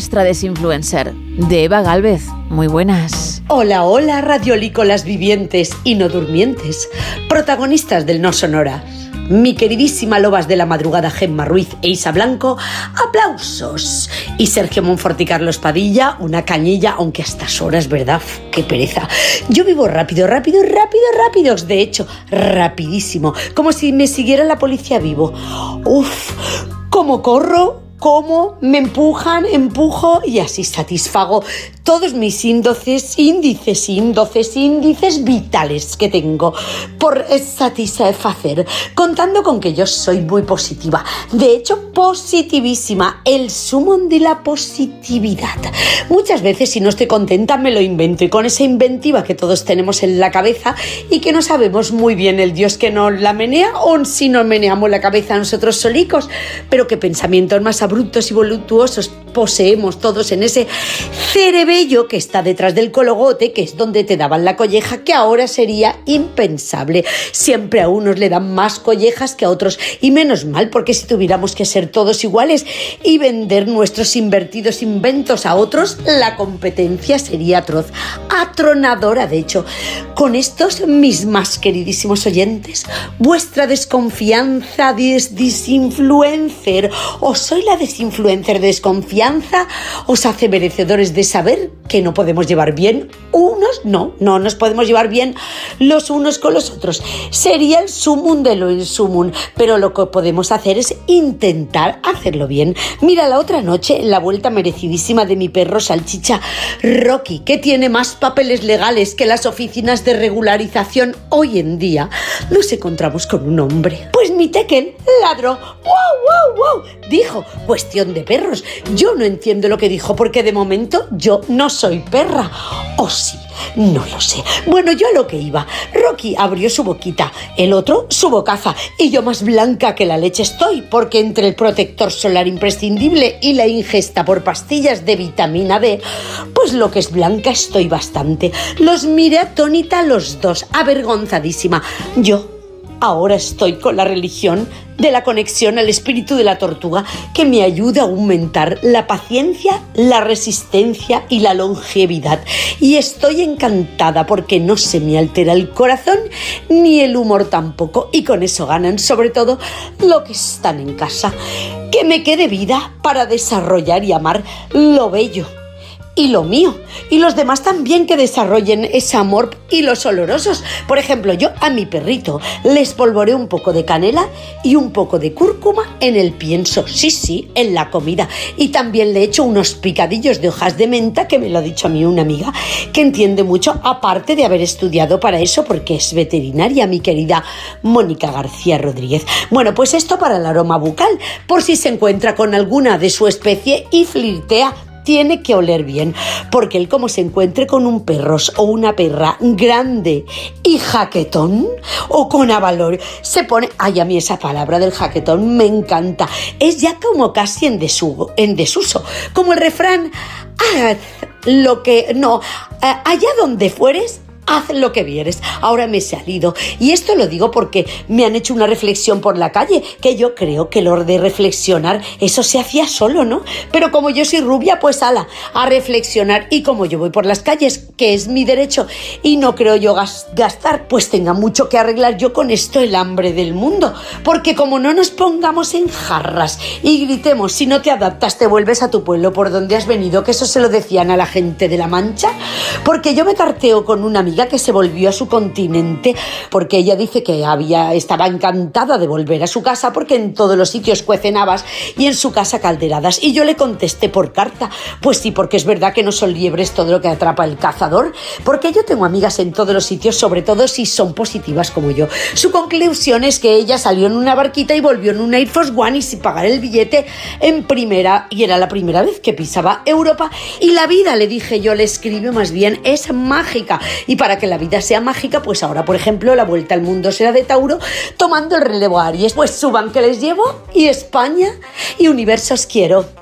vuestra desinfluencer, de Eva Gálvez. Muy buenas. Hola, hola, radiolícolas vivientes y no durmientes, protagonistas del No Sonora. Mi queridísima lobas de la madrugada Gemma Ruiz e Isa Blanco, aplausos. Y Sergio Monfort y Carlos Padilla, una cañilla, aunque a estas horas, ¿verdad? ¡Qué pereza! Yo vivo rápido. De hecho, rapidísimo. Como si me siguiera la policía vivo. Uf, ¿cómo corro? ¿Cómo? Me empujan, empujo y así satisfago todos mis índices vitales que tengo por satisfacer, contando con que yo soy muy positiva. De hecho, positivísima, el sumum de la positividad. Muchas veces, si no estoy contenta, me lo invento, y con esa inventiva que todos tenemos en la cabeza y que no sabemos muy bien el Dios que nos la menea o si nos meneamos la cabeza nosotros solicos, pero qué pensamientos más abruptos y voluptuosos poseemos todos en ese cerebello que está detrás del cologote, que es donde te daban la colleja, que ahora sería impensable. Siempre a unos le dan más collejas que a otros, y menos mal, porque si tuviéramos que ser todos iguales y vender nuestros invertidos inventos a otros, la competencia sería atroz, atronadora. De hecho, con estos mis más queridísimos oyentes, vuestra desconfianza desinfluencer, o soy la desinfluencer de desconfianza, os hace merecedores de saber que no podemos llevar bien no nos podemos llevar bien los unos con los otros. Sería el sumum de lo insumum, pero lo que podemos hacer es intentar hacerlo bien. Mira, la otra noche, la vuelta merecidísima de mi perro salchicha Rocky, que tiene más papeles legales que las oficinas de regularización hoy en día, nos encontramos con un hombre. Pues mi Tekken ladró. ¡Wow! Dijo, cuestión de perros. Yo no entiendo lo que dijo, porque de momento yo no soy perra. ¿O sí? No lo sé. Bueno, yo a lo que iba. Rocky abrió su boquita, el otro su bocaza, y yo más blanca que la leche estoy, porque entre el protector solar imprescindible y la ingesta por pastillas de vitamina D, pues lo que es blanca estoy bastante. Los miré atónita los dos, avergonzadísima. Yo ahora estoy con la religión de la conexión al espíritu de la tortuga, que me ayuda a aumentar la paciencia, la resistencia y la longevidad. Y estoy encantada porque no se me altera el corazón ni el humor tampoco, y con eso ganan sobre todo lo que están en casa. Que me quede vida para desarrollar y amar lo bello y lo mío, y los demás también que desarrollen ese amor y los olorosos. Por ejemplo, yo a mi perrito le espolvoreo un poco de canela y un poco de cúrcuma en el pienso, sí, en la comida, y también le echo unos picadillos de hojas de menta, que me lo ha dicho a mí una amiga que entiende mucho, aparte de haber estudiado para eso, porque es veterinaria, mi querida Mónica García Rodríguez. Bueno, pues esto para el aroma bucal, por si se encuentra con alguna de su especie y flirtea, tiene que oler bien, porque él, como se encuentre con un perro o una perra grande y jaquetón, o con avalor, se pone, ay, a mí esa palabra del jaquetón me encanta, es ya como casi en desuso, como el refrán, haz lo que, no, allá donde fueres, haz lo que vieres. Ahora me he salido, y esto lo digo porque me han hecho una reflexión por la calle, que yo creo que lo de reflexionar, eso se hacía solo, ¿no? Pero como yo soy rubia, pues a reflexionar, y como yo voy por las calles, que es mi derecho, y no creo yo gastar, pues tenga mucho que arreglar yo con esto, el hambre del mundo, porque como no nos pongamos en jarras y gritemos, si no te adaptas te vuelves a tu pueblo por donde has venido, que eso se lo decían a la gente de La Mancha, porque yo me carteo con una amiga que se volvió a su continente, porque ella dice que estaba encantada de volver a su casa, porque en todos los sitios cuecen habas y en su casa calderadas, y yo le contesté por carta, pues sí, porque es verdad que no son liebres todo lo que atrapa el cazador, porque yo tengo amigas en todos los sitios, sobre todo si son positivas como yo. Su conclusión es que ella salió en una barquita y volvió en un Air Force One y sin pagar el billete en primera, y era la primera vez que pisaba Europa, y la vida, le dije yo, le escribe más bien, es mágica, y para que la vida sea mágica, pues ahora, por ejemplo, la vuelta al mundo será de Tauro, tomando el relevo a Aries. Pues suban que les llevo, y España y universos quiero.